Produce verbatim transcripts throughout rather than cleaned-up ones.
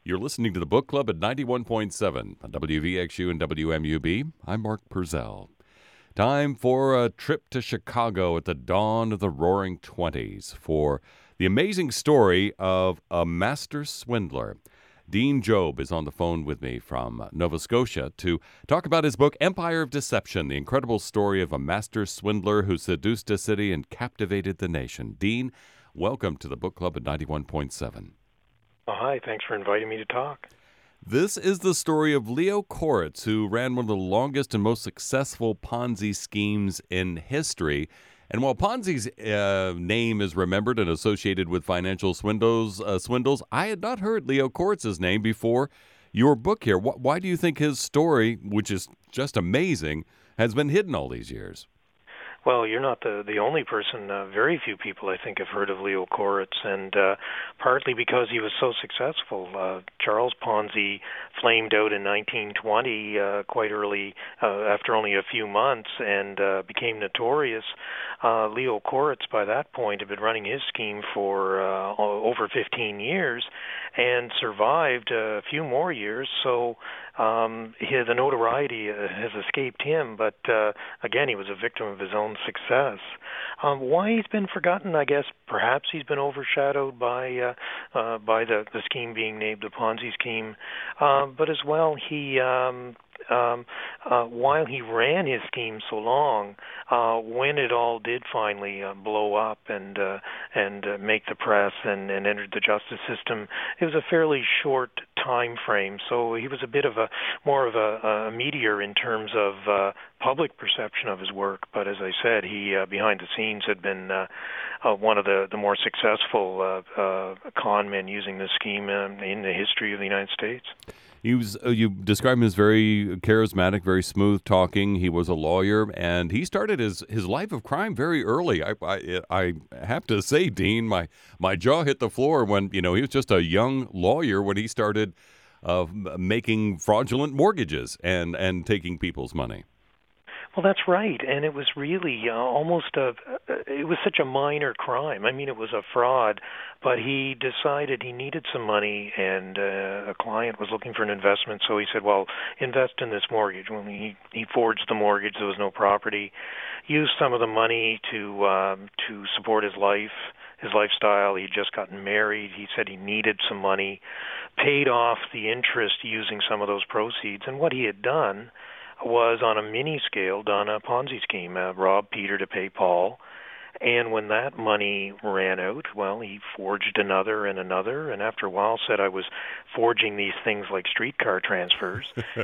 You're listening to the Book Club at ninety-one point seven on W V X U and W M U B. I'm Mark Purcell. Time for a trip to Chicago at the dawn of the Roaring Twenties for the amazing story of a master swindler. Dean Job is on the phone with me from Nova Scotia to talk about his book, Empire of Deception, the incredible story of a master swindler who seduced a city and captivated the nation. Dean, welcome to the Book Club at ninety-one point seven. Oh, hi, thanks for inviting me to talk. This is the story of Leo Koritz, who ran one of the longest and most successful Ponzi schemes in history. And while Ponzi's uh, name is remembered and associated with financial swindles, uh, swindles, I had not heard Leo Koritz's name before your book here. Wh- why do you think his story, which is just amazing, has been hidden all these years? Well, you're not the the only person. Uh, very few people, I think, have heard of Leo Koritz, and uh, partly because he was so successful. Uh, Charles Ponzi flamed out in nineteen twenty, uh, quite early, uh, after only a few months, and uh, became notorious. Uh, Leo Koritz, by that point, had been running his scheme for uh, over fifteen years, and survived a few more years. So um, his, the notoriety has escaped him, but uh, again, he was a victim of his own success. Um, why he's been forgotten, I guess perhaps he's been overshadowed by uh, uh, by the, the scheme being named the Ponzi scheme, uh, but as well he um, um, uh, while he ran his scheme so long, uh, when it all did finally uh, blow up and uh, and uh, make the press and, and entered the justice system, it was a fairly short time frame. So he was a bit of a more of a, a meteor in terms of uh, public perception of his work. But as I said, he uh, behind the scenes had been uh, uh, one of the, the more successful uh, uh, con men using this scheme in, in the history of the United States. He was, uh, you describe him as very charismatic, very smooth talking. He was a lawyer, and he started his, his life of crime very early. I, I I have to say, Dean, my my jaw hit the floor when, you know, he was just a young lawyer when he started uh, making fraudulent mortgages and, and taking people's money. Well, that's right, and it was really uh, almost a, it was such a minor crime. I mean, it was a fraud, but he decided he needed some money, and uh, a client was looking for an investment, so he said, well, invest in this mortgage. Well, he, he forged the mortgage, there was no property, used some of the money to um, to support his life, his lifestyle. He'd just gotten married. He said he needed some money, paid off the interest using some of those proceeds, and what he had done was on a mini scale done a Ponzi scheme, uh, rob Peter to pay Paul. And when that money ran out, well, he forged another and another, and after a while said I was forging these things like streetcar transfers,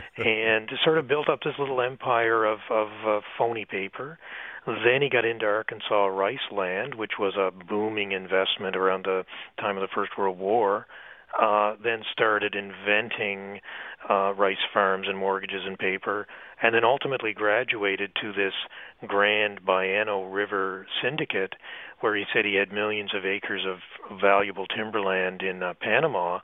and sort of built up this little empire of, of uh, phony paper. Then he got into Arkansas rice land, which was a booming investment around the time of the First World War. Uh, then started inventing uh, rice farms and mortgages and paper, and then ultimately graduated to this grand Baiano River syndicate, where he said he had millions of acres of valuable timberland in uh, Panama,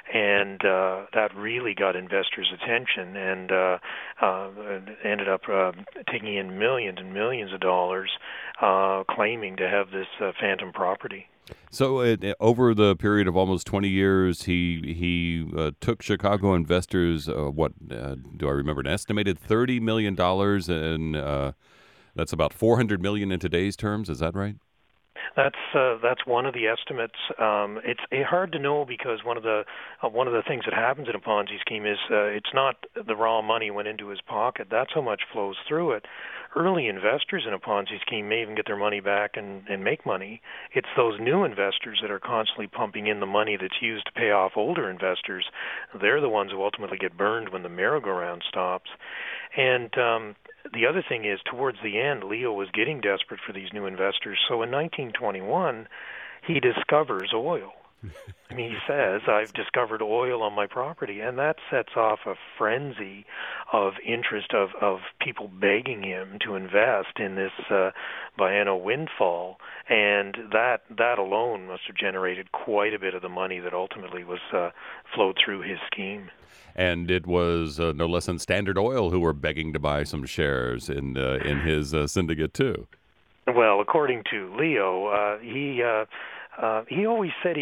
and uh, that really got investors' attention, and uh, uh, ended up uh, taking in millions and millions of dollars, uh, claiming to have this uh, phantom property. So uh, over the period of almost twenty years, he he uh, took Chicago investors, uh, what, uh, do I remember, an estimated thirty million dollars, and uh, that's about four hundred million dollars in today's terms. Is that right? That's uh, that's one of the estimates. Um, it's uh, hard to know because one of the uh, one of the things that happens in a Ponzi scheme is uh, it's not the raw money went into his pocket. That's how much flows through it. Early investors in a Ponzi scheme may even get their money back and, and make money. It's those new investors that are constantly pumping in the money that's used to pay off older investors. They're the ones who ultimately get burned when the merry-go-round stops. And um, the other thing is, towards the end, Leo was getting desperate for these new investors. So in nineteen twenty-one, he discovers oil. I mean, he says, I've discovered oil on my property, and that sets off a frenzy of interest of, of people begging him to invest in this uh, Baiano windfall, and that that alone must have generated quite a bit of the money that ultimately was uh, flowed through his scheme. And it was uh, no less than Standard Oil who were begging to buy some shares in uh, in his uh, syndicate too. Well, according to Leo, uh, he uh, uh, he always said he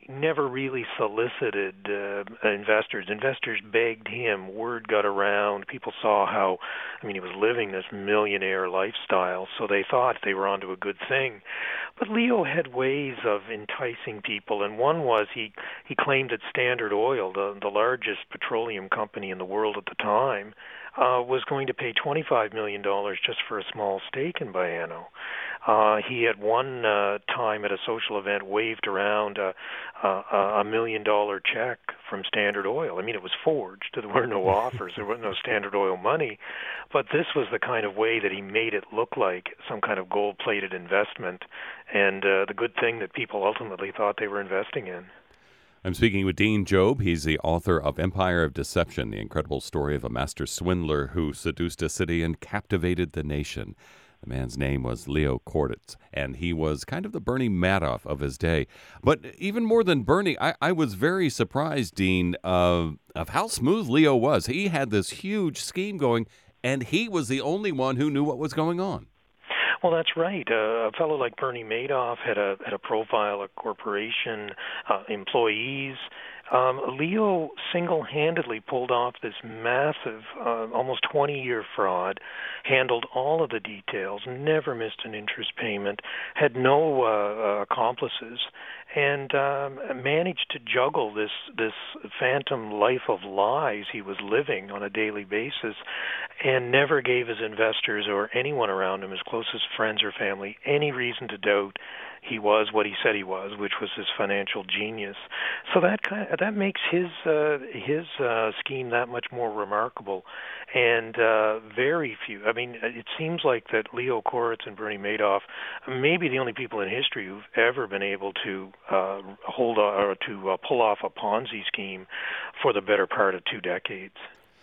never really solicited uh, investors. Investors begged him. Word got around. People saw how, I mean, he was living this millionaire lifestyle, so they thought they were onto a good thing. But Leo had ways of enticing people, and one was he, he claimed that Standard Oil, the, the largest petroleum company in the world at the time, uh, was going to pay twenty-five million dollars just for a small stake in Baiano. Uh, he at one uh, time at a social event waved around a, a, a million dollar check from Standard Oil. I mean, it was forged. There were no offers. There was no Standard Oil money. But this was the kind of way that he made it look like some kind of gold-plated investment, and uh, the good thing that people ultimately thought they were investing in. I'm speaking with Dean Job. He's the author of Empire of Deception, the incredible story of a master swindler who seduced a city and captivated the nation. The man's name was Leo Koritz, and he was kind of the Bernie Madoff of his day. But even more than Bernie, I, I was very surprised, Dean, uh, of how smooth Leo was. He had this huge scheme going, and he was the only one who knew what was going on. Well, that's right. Uh, a fellow like Bernie Madoff had a had a profile, a corporation, uh, employees. Um, Leo single-handedly pulled off this massive, uh, almost twenty-year fraud, handled all of the details, never missed an interest payment, had no uh, uh, accomplices, and um, managed to juggle this this phantom life of lies he was living on a daily basis, and never gave his investors or anyone around him, his closest friends or family, any reason to doubt he was what he said he was, which was this financial genius. So that kind of, that makes his uh, his uh, scheme that much more remarkable. And uh, very few. I mean, it seems like that Leo Koritz and Bernie Madoff may be the only people in history who've ever been able to uh, hold or to uh, pull off a Ponzi scheme for the better part of two decades.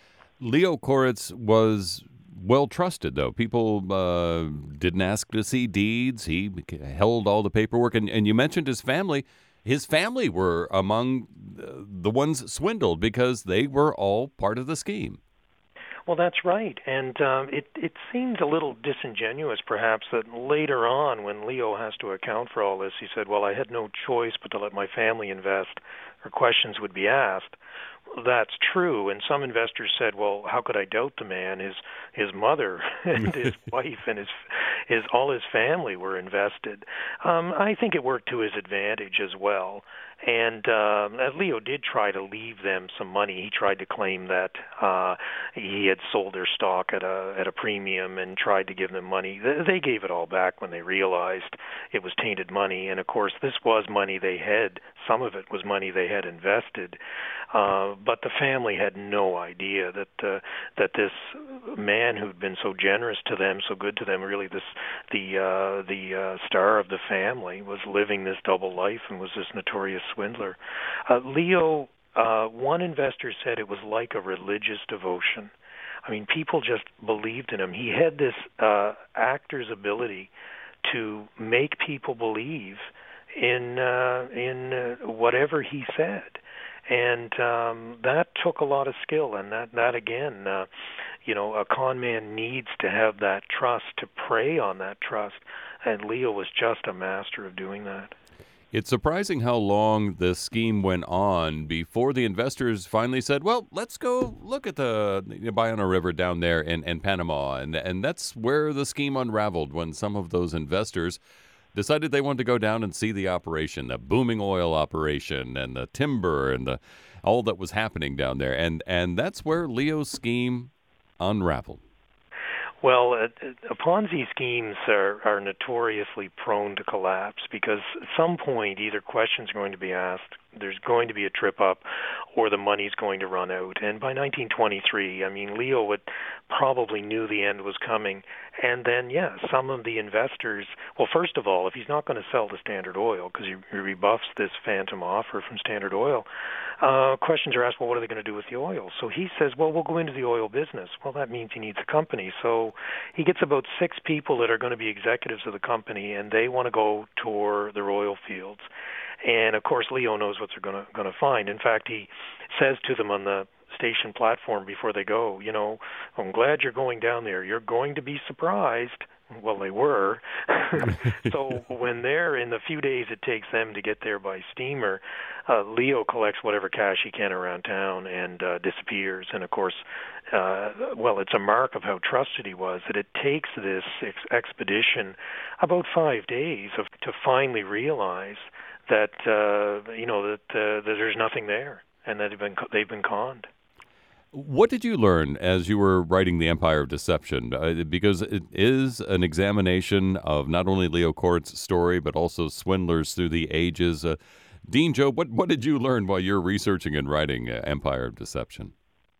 Leo Koritz was well trusted, though. People uh, didn't ask to see deeds. He held all the paperwork. And, and you mentioned his family. His family were among the ones swindled because they were all part of the scheme. Well, that's right. And um, it, it seems a little disingenuous, perhaps, that later on, when Leo has to account for all this, he said, well, I had no choice but to let my family invest, or questions would be asked. That's true, and some investors said, well, how could I doubt the man? His his mother and his wife and his his all his family were invested. Um, I think it worked to his advantage as well. And uh, Leo did try to leave them some money. He tried to claim that uh, he had sold their stock at a at a premium and tried to give them money. They gave it all back when they realized it was tainted money. And, of course, this was money they had. Some of it was money they had invested. Uh, but the family had no idea that uh, that this man who'd been so generous to them, so good to them, really this the uh, the uh, star of the family, was living this double life and was this notorious swindler. Uh, Leo, uh, one investor said it was like a religious devotion. I mean, people just believed in him. He had this uh, actor's ability to make people believe in uh, in uh, whatever he said. And um, that took a lot of skill, and that, that again, uh, you know, a con man needs to have that trust, to prey on that trust, and Leo was just a master of doing that. It's surprising how long the scheme went on before the investors finally said, well, let's go look at the Baiano River down there in, in Panama, and, and that's where the scheme unraveled, when some of those investors decided they wanted to go down and see the operation, the booming oil operation and the timber and the all that was happening down there. And and that's where Leo's scheme unraveled. Well, uh, uh, Ponzi schemes are, are notoriously prone to collapse because at some point either questions are going to be asked, there's going to be a trip up, or the money's going to run out. And by nineteen twenty-three, I mean, Leo would probably knew the end was coming. And then, yeah, some of the investors, well, first of all, if he's not going to sell to Standard Oil because he, he rebuffs this phantom offer from Standard Oil, uh, questions are asked, well, what are they going to do with the oil? So he says, well, we'll go into the oil business. Well, that means he needs a company. So he gets about six people that are going to be executives of the company, and they want to go tour their oil fields. And, of course, Leo knows what they're going to going to find. In fact, he says to them on the station platform before they go, you know, I'm glad you're going down there. You're going to be surprised well, they were. So when they're in the few days it takes them to get there by steamer, uh, Leo collects whatever cash he can around town and uh, disappears. And of course, uh, well, it's a mark of how trusted he was that it takes this ex- expedition about five days of, to finally realize that uh, you know that, uh, that there's nothing there and that they've been they've been conned. What did you learn as you were writing The Empire of Deception? Uh, because it is an examination of not only Leo Koritz' story, but also swindlers through the ages. Uh, Dean Jobe, what, what did you learn while you're researching and writing uh, Empire of Deception?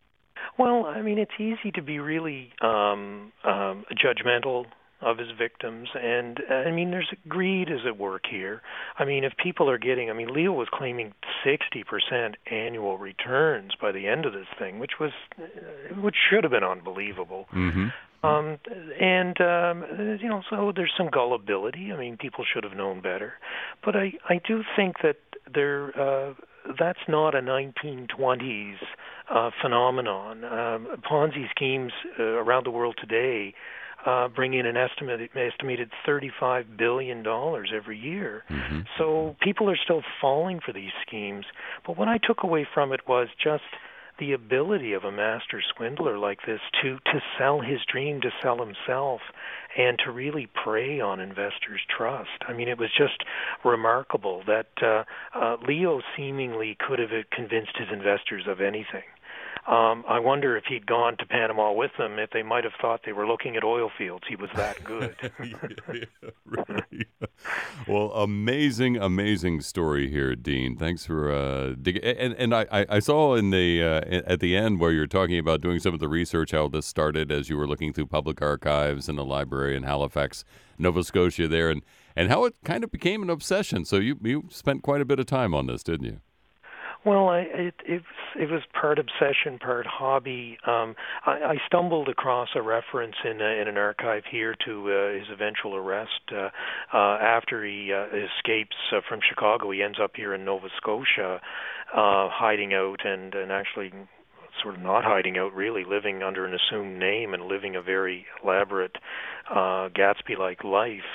Well, I mean, it's easy to be really um, um, judgmental of his victims, and uh, I mean, there's greed is at work here. I mean, if people are getting, I mean, Leo was claiming sixty percent annual returns by the end of this thing, which was, uh, which should have been unbelievable. Mm-hmm. Um, and um, you know, so there's some gullibility. I mean, people should have known better, but I, I do think that there, uh, that's not a nineteen twenties uh, phenomenon. Um, Ponzi schemes uh, around the world today Uh, bring in an estimated, estimated thirty-five billion dollars every year. Mm-hmm. So people are still falling for these schemes. But what I took away from it was just the ability of a master swindler like this to, to sell his dream, to sell himself, and to really prey on investors' trust. I mean, it was just remarkable that uh, uh, Leo seemingly could have convinced his investors of anything. Um, I wonder if he'd gone to Panama with them, if they might have thought they were looking at oil fields. He was that good. Yeah, really. Well, amazing, amazing story here, Dean. Thanks for uh, digging. And and I, I saw in the uh, at the end where you're talking about doing some of the research, how this started as you were looking through public archives in the library in Halifax, Nova Scotia, there, and and how it kind of became an obsession. So you you spent quite a bit of time on this, didn't you? Well, I, it, it, it was part obsession, part hobby. Um, I, I stumbled across a reference in, a, in an archive here to uh, his eventual arrest. Uh, uh, after he uh, escapes uh, from Chicago, he ends up here in Nova Scotia, uh, hiding out and, and actually sort of not hiding out, really, living under an assumed name and living a very elaborate uh, Gatsby-like life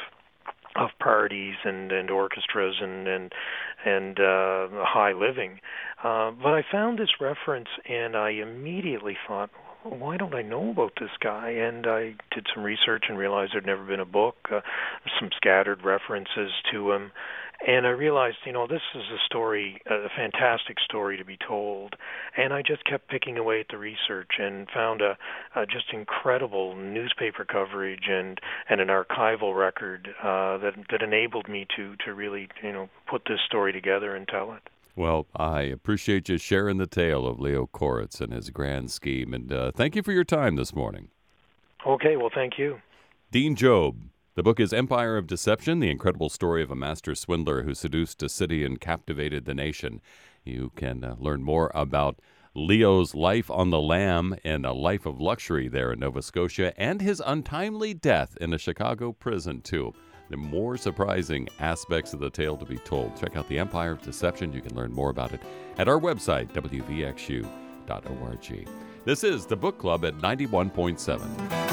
of parties and, and orchestras and and and uh, high living. Uh, but I found this reference, and I immediately thought, why don't I know about this guy? And I did some research and realized there'd never been a book, uh, some scattered references to him. And I realized, you know, this is a story, a fantastic story to be told. And I just kept picking away at the research and found a, a just incredible newspaper coverage and, and an archival record uh, that that enabled me to, to really, you know, put this story together and tell it. Well, I appreciate you sharing the tale of Leo Koritz and his grand scheme. And uh, thank you for your time this morning. Okay, well, thank you. Dean Jobe. The book is Empire of Deception, the incredible story of a master swindler who seduced a city and captivated the nation. You can uh, learn more about Leo's life on the lam and a life of luxury there in Nova Scotia and his untimely death in a Chicago prison, too. The more surprising aspects of the tale to be told. Check out The Empire of Deception. You can learn more about it at our website, w v x u dot org. This is the Book Club at ninety-one point seven.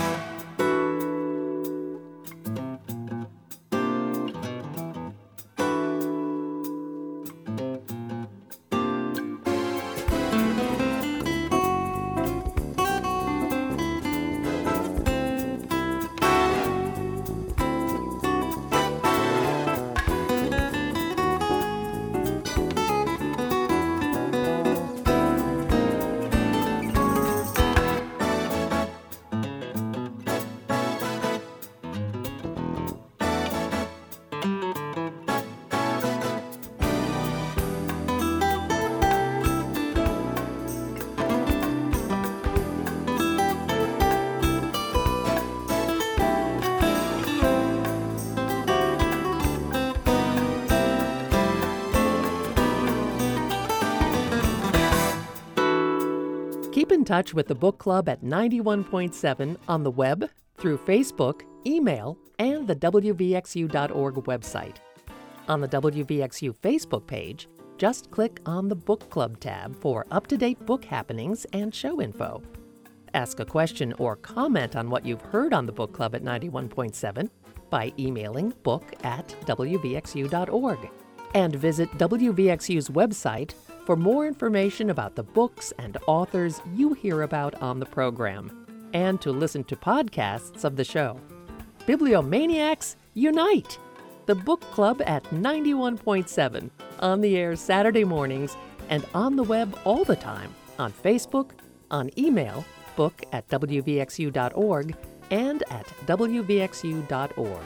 Keep in touch with the Book Club at ninety-one point seven on the web, through Facebook, email, and the w v x u dot org website. On the W V X U Facebook page, just click on the Book Club tab for up-to-date book happenings and show info. Ask a question or comment on what you've heard on the Book Club at ninety-one point seven by emailing book at w v x u dot org. And visit W V X U's website for more information about the books and authors you hear about on the program, and to listen to podcasts of the show. Bibliomaniacs, unite! The Book Club at ninety-one point seven, on the air Saturday mornings and on the web all the time, on Facebook, on email, book at w v x u dot org, and at w v x u dot org.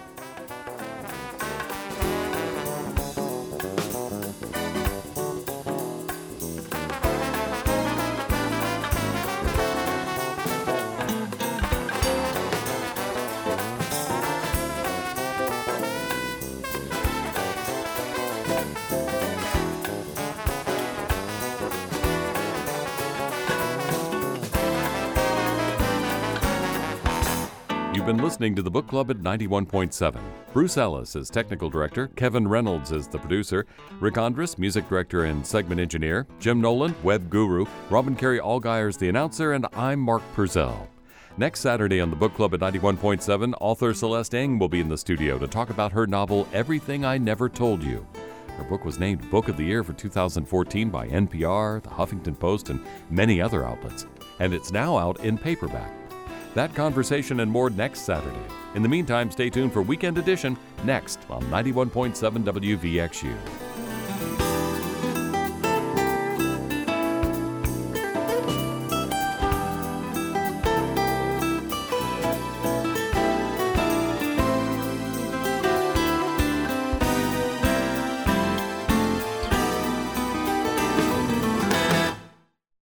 You've been listening to the Book Club at ninety-one point seven. Bruce Ellis is technical director, Kevin Reynolds is the producer, Rick Andrus, music director and segment engineer, Jim Nolan, web guru, Robin Carey Allgaier is the announcer, and I'm Mark Purcell. Next Saturday on the Book Club at ninety-one point seven, author Celeste Ng will be in the studio to talk about her novel, Everything I Never Told You. Her book was named Book of the Year for two thousand fourteen by N P R, the Huffington Post, and many other outlets. And it's now out in paperback. That conversation and more next Saturday. In the meantime, stay tuned for Weekend Edition next on ninety-one point seven W V X U.